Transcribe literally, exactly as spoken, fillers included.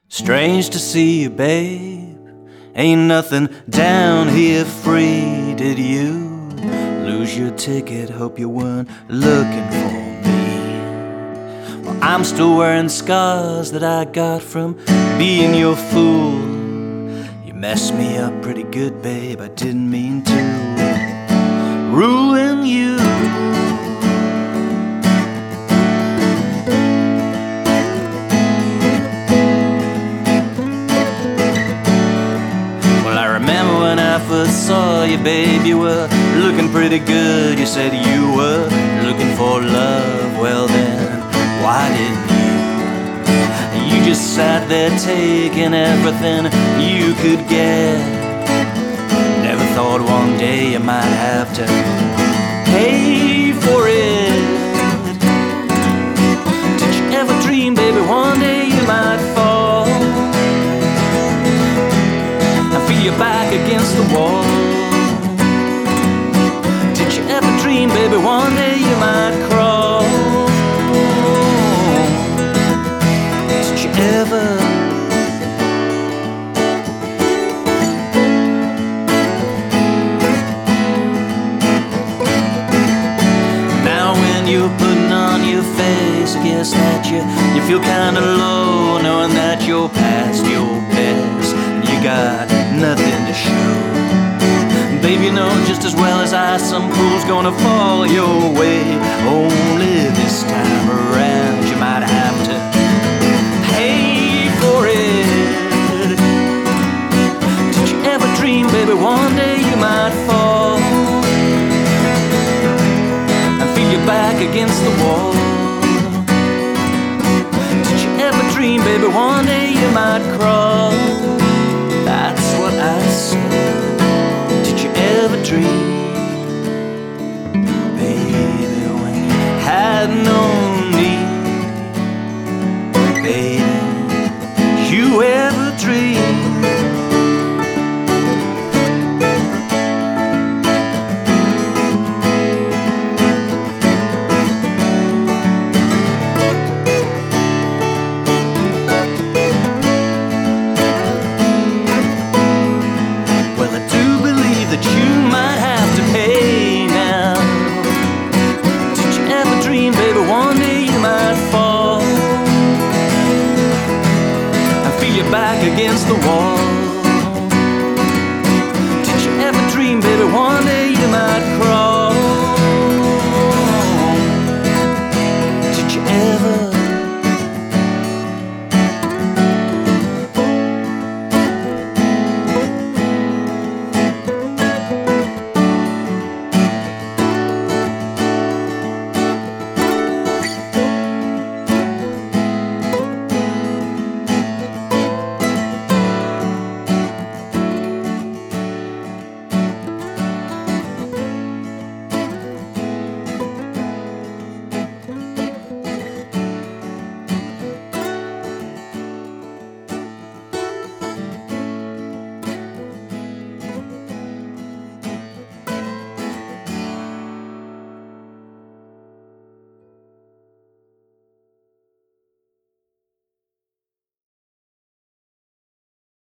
Strange to see you, babe. Ain't nothing down here free. Did you lose your ticket? Hope you weren't looking for me. Well, I'm still wearing scars that I got from being your fool. You messed me up pretty good, babe. I didn't mean to ruin you. When I first saw you, babe, you were looking pretty good. You said you were looking for love. Well then, why didn't you? You just sat there taking everything you could get. Never thought one day you might have to pay for it. Did you ever dream, baby, one day you might fall? Your back against the wall. Did you ever dream, baby, one day you might crawl? Did you ever? Now when you're putting on your face, I guess that you, you feel kinda low, knowing that you're past your best. You got nothing to show. Babe, you know just as well as I, some fool's gonna fall your way. Only this time around you might have to pay for it. Did you ever dream, baby, one day you might fall and feel your back against the wall? Did you ever dream, baby, one day you might crawl? That's what I said. Did you ever dream, baby, when you had no need? Baby, you ever dream? Back against the wall.